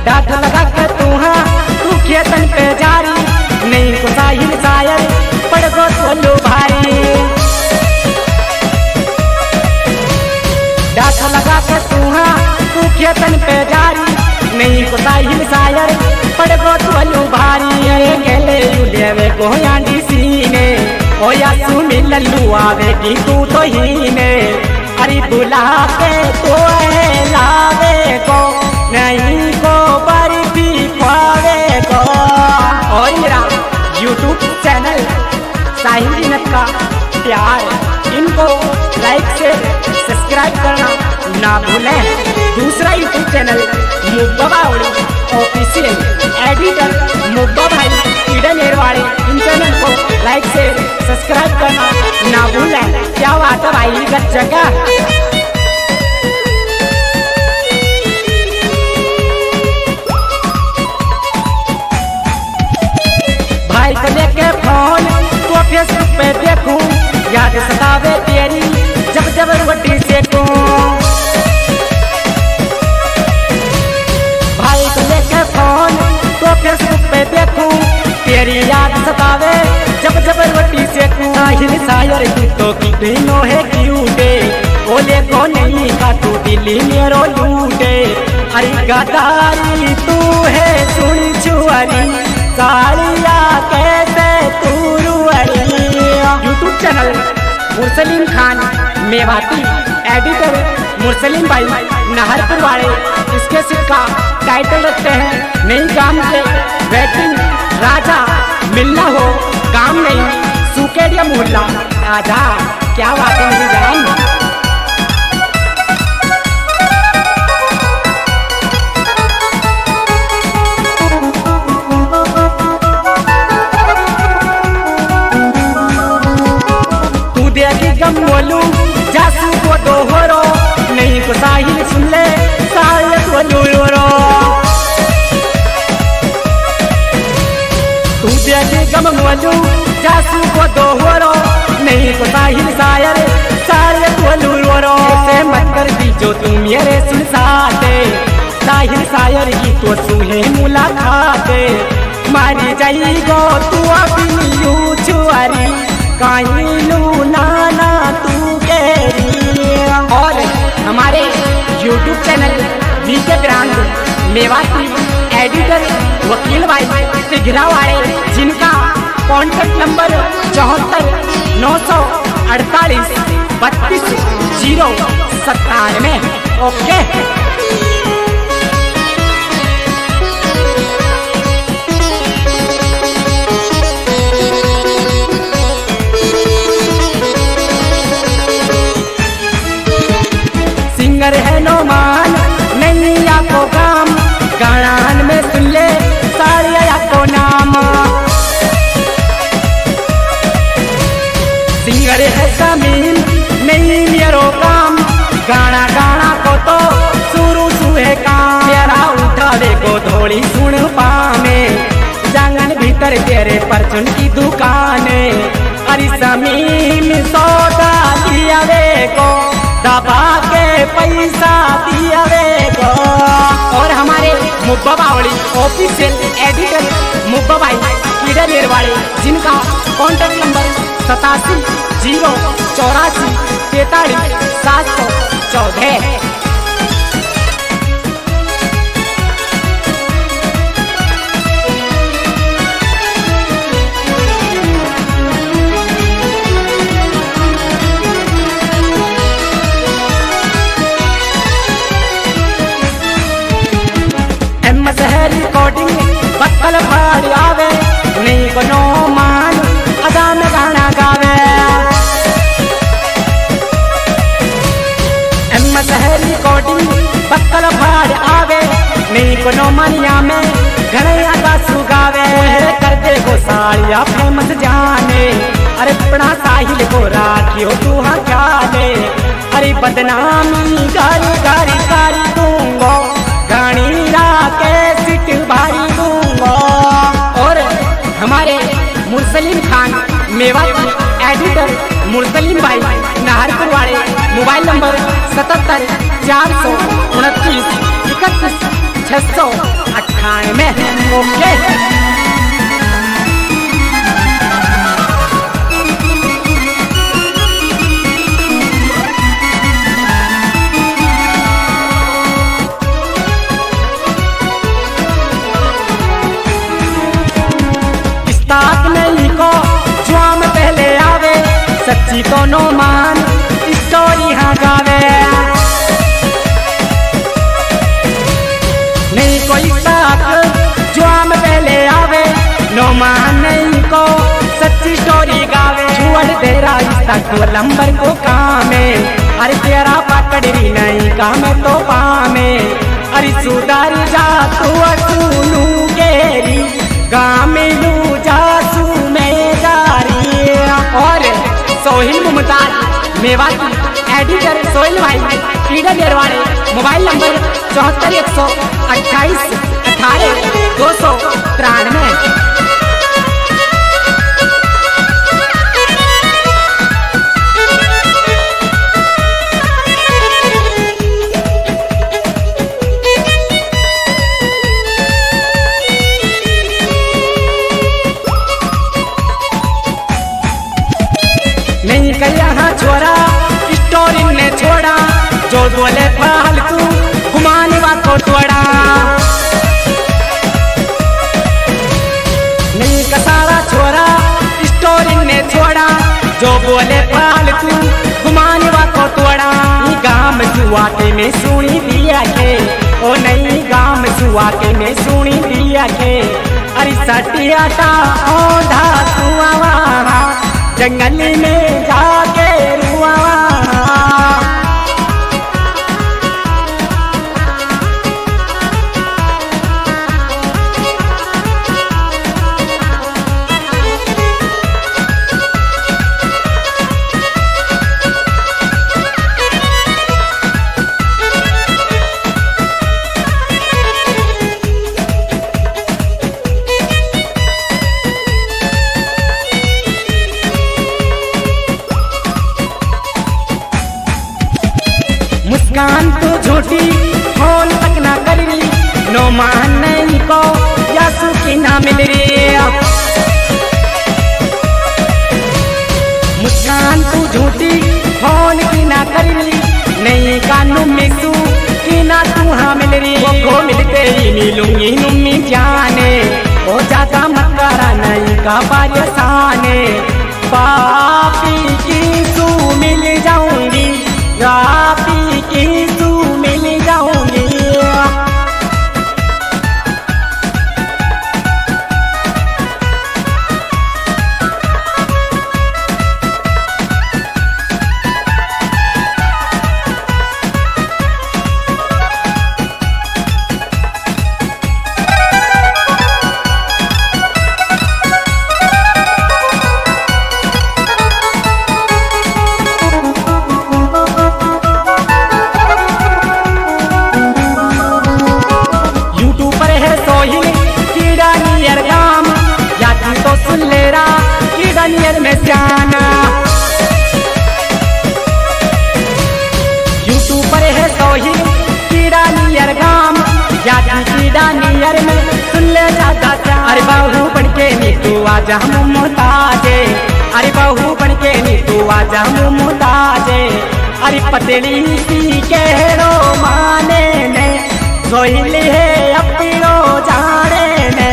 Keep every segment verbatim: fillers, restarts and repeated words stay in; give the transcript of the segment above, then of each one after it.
डांट लगा के तू हाँ तू खेतन पे जारी नहीं को साहिल शायर पड़ गो सोलू भारी। डांट लगा के तू हाँ तू खेतन पे जारी नहीं को साहिल शायर पड़ गो सोलू भारी। अरे गेले लेवे को यांडी सीने ओ या सुनी लल्लू आवे की तू तो ही ने अरे बुला के तो है लावे को नहीं को बर्फी खावे को। और मेरा यूट्यूब चैनल साहिल जीनत का प्यार इनको लाइक से सब्सक्राइब करना ना भूलें। दूसरा यूट्यूब चैनल मुब्बा बावड़ी ऑफिशियल एडिटर मुब्बा भाई ईडन एरवाड़ी, इन चैनल को लाइक से सब्सक्राइब करना ना भूलें। क्या बात है भाई गच्चा भाई को लेके फोन तो फेसबुक पे देखूं याद सतावे तेरी जब जब रोटी सेकूं। भाई को लेके फोन तो फेसबुक पे देखूं तेरी याद सतावे जब जब रोटी सेकूं। साहिल शायर की तो की नो है क्यूटे बोले को नहीं का तू दिल्ली मेरो लूटे। अरे गदारी तू है सुनी छुआरी साड़िया कैसे तू रुअरी। YouTube channel Mursalim Khan Mewati editor Mursalim भाई नाहरपुर वाले इसके सिक्का टाइटल रखते हैं नहीं काम से बैटिंग राजा मिलना हो काम नहीं सुकेडिया मोहल्ला राजा। क्या बात है मेरी जान। गम बोलू जासू को दोहरो नहीं को साहिल सुन ले साहिल को लूरो। तू देखे गम बोलू जासू को दोहरो नहीं को साहिल शायर साहिल को लूरो। ऐसे मत कर दी जो तू मेरे सुन साथे साहिल शायर की तो सुहे मुलाकाते मारी जाई गो तू अपनी यू छुआरी कहीं लू नाना तू केरी। और हमारे YouTube channel VK brand Mewati editor वकील भाई तिघरा वाले जिनका कॉन्टेक्ट नंबर चौहत्तर नौ सौ अड़तालीस बत्तीस जीरो सत्तानवे। ओके सिंगर है नोमान नैया को काम गानान में सुन ले सारिया को नाम। सिंगर है समीन नहीं मेरो काम गाना गाना को तो शुरू सुहे काम। मेरा उठावे को थोड़ी सुन पामे जांगन भीतर तेरे परचुन की दुकाने। अरे समीन सौदा दिया वे को दबा के पैसा दिया वे को। और हमारे मुब्बा बावड़ी ऑफिशियल एडिटर मुब्बा भाई कीड़ा निर्वाड़ी जिनका कॉन्टेक्ट नंबर सतासी जीरो चौरासी तैतालीस सात सौ चौदह। रिकॉर्डिंग बक्कल फाड़ आवे नहीं को नो मान अदा में गाना गावे। एम शहर रिकॉर्डिंग बक्कल फाड़ आवे नहीं को नो मनिया में घने अदा सुगावे। कर दे को साड़िया फेमस जाने अरे अपना साहिल को राखियो तू हाँ क्या दे। अरे बदनामी गारी गारी गारी दूंगो गानी राके सिट भारी दूंगो। और हमारे मुरसलीम खान मेवाती एडिटर मुरसलीम भाई नाहरपुर वाले मोबाइल नंबर सतहत्तर चार सौ उनतीस इकतीस छह सौ अट्ठानवे। ओके ताक नहीं को जुआम पहले आवे, सच्ची को नो मान स्टोरी हाँ गावे। नहीं कोई ताक जुआम पहले आवे, नो मान नहीं को सच्ची स्टोरी गावे। छुअड़ तेरा रिश्ता को लंबर को कामे, अरे तेरा पकड़ी नहीं काम तो पामे। अरे सुधार जा तू सुनू गेरी गामिलू जासू में जारी। और सोहिल मुमताज मेवाती एडिटर सोहिल भाई कीड़ा निर्वाणे। मोबाइल नंबर चौहत्तर एक सौ अट्ठाईस अठारह दो सौ तिरानवे। नहीं करिया हाँ छोरा स्टोरी ने छोड़ा, जो बोले फालतू घुमाने को तोड़ा। नहीं कसारा छोरा स्टोरी ने छोड़ा, जो बोले फालतू घुमाने को तोड़ा। गाम सुआते में सुनी दिया के, ओ नहीं गाम सुआते में सुनी दिया के। अरे सटियाटा औंधा सुआवा जंगल में जाके रुआ। मुस्कान तो झूठी फोन तक ना कर रही, नो मान नहीं को या सुखी ना मिल रही। मुस्कान तू झूठी फोन की ना कर रही, नहीं कानू मिसू की ना तू हाँ मिल रही। वो को मिलते ही मिलूंगी नुम्मी जाने, ओ ज्यादा मत करा नहीं का परेशाने। पापी की तू मिल जाऊंगी, रापी की तू मिल जाऊंगी। नियर में जाना यूट्यूब पर है सोहिल कीड़ा नियर गाम, याद कीड़ा नियर में सुन ले जाता क्या। अरे बहू बन के नी तू आजा मुमताजे, अरे बहू बन के नी तू आजा मुमताजे। अरे पतली सी के रो माने ने सोहिल है अपनी रो जाने ने।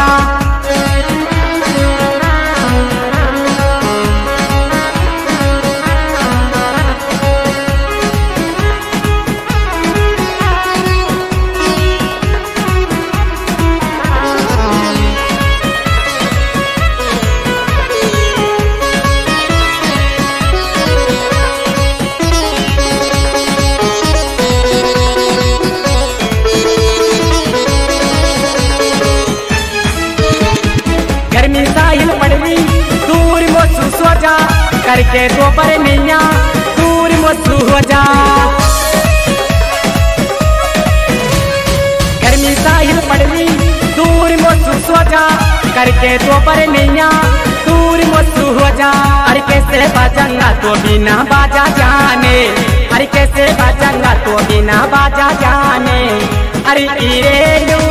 करके तो पर नैया दूर मसू हो जा। गर्मी साहिल पड़वी दूर मसू सो जा, करके तो पर नैया दूर मसू हो जा। अरे कैसे बाजंगा तो बिना बाजा जाने, अरे कैसे बजंगा तो बिना बाजा जाने। अरे इरे